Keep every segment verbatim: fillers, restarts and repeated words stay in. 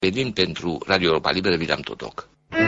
Venind pentru Radio Europa Liberă, William Todoc.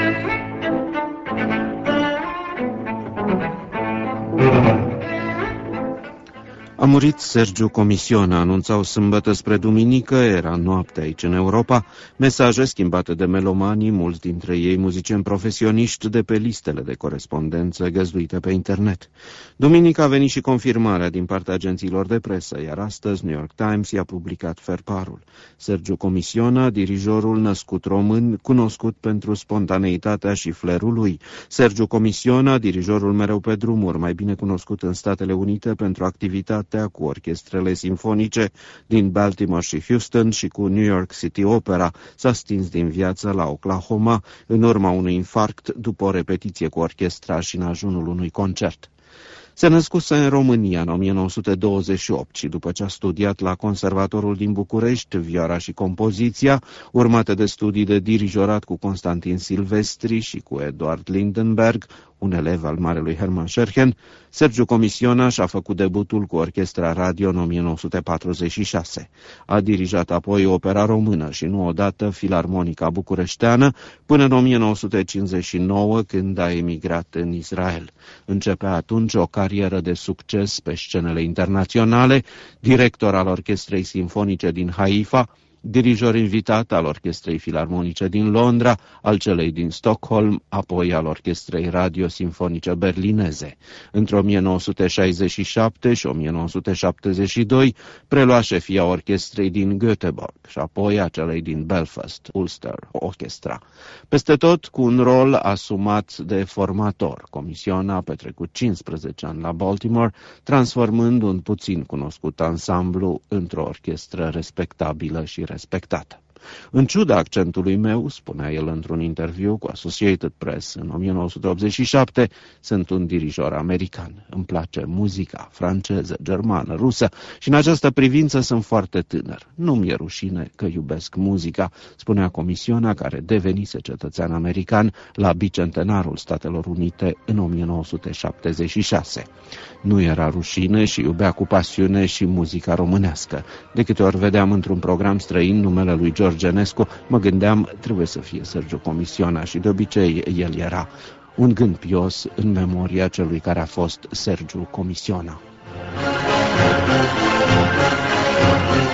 A murit Sergiu Comisiona, anunțau sâmbătă spre duminică, era noapte aici în Europa, mesaje schimbate de melomanii, mulți dintre ei muzicieni profesioniști de pe listele de corespondență găzduite pe internet. Duminică a venit și confirmarea din partea agențiilor de presă, iar astăzi New York Times i-a publicat ferparul. Sergiu Comisiona, dirijorul născut român, cunoscut pentru spontaneitatea și flerul lui. Sergiu Comisiona, dirijorul mereu pe drumuri, mai bine cunoscut în Statele Unite pentru activitatea cu orchestrele simfonice din Baltimore și Houston și cu New York City Opera, s-a stins din viață la Oklahoma în urma unui infarct după o repetiție cu orchestra și în ajunul unui concert. Se născuse în România în o mie nouă sute douăzeci și opt și după ce a studiat la Conservatorul din București vioara și compoziția, urmate de studii de dirijorat cu Constantin Silvestri și cu Eduard Lindenberg, un elev al marelui Hermann Scherchen, Sergiu Comisiona și-a făcut debutul cu orchestra radio în o mie nouă sute patruzeci și șase. A dirijat apoi opera română și nu odată filarmonica bucureșteană până în o mie nouă sute cincizeci și nouă, când a emigrat în Israel. Începea atunci o carieră de succes pe scenele internaționale, director al Orchestrei Simfonice din Haifa, dirijor invitat al Orchestrei Filarmonice din Londra, al celei din Stockholm, apoi al Orchestrei Radio Simfonice Berlineze. Între o mie nouă sute șaizeci și șapte și o mie nouă sute șaptezeci și doi prelua șefia orchestrei din Göteborg și apoi a celei din Belfast, Ulster Orchestra. Peste tot cu un rol asumat de formator. Comisiona a petrecut cincisprezece ani la Baltimore, transformând un puțin cunoscut ansamblu într-o orchestră respectabilă și respectată. În ciuda accentului meu, spunea el într-un interviu cu Associated Press în o mie nouă sute optzeci și șapte, sunt un dirijor american. Îmi place muzica franceză, germană, rusă și în această privință sunt foarte tânăr. Nu mi-e rușine că iubesc muzica, spunea Comisiona, care devenise cetățean american la bicentenarul Statelor Unite în o mie nouă sute șaptezeci și șase. Nu era rușine și iubea cu pasiune și muzica românească. De câte ori vedeam într-un program străin numele lui George Genescu, mă gândeam, trebuie să fie Sergiu Comisiona și de obicei el era. Un gând pios în memoria celui care a fost Sergiu Comisiona.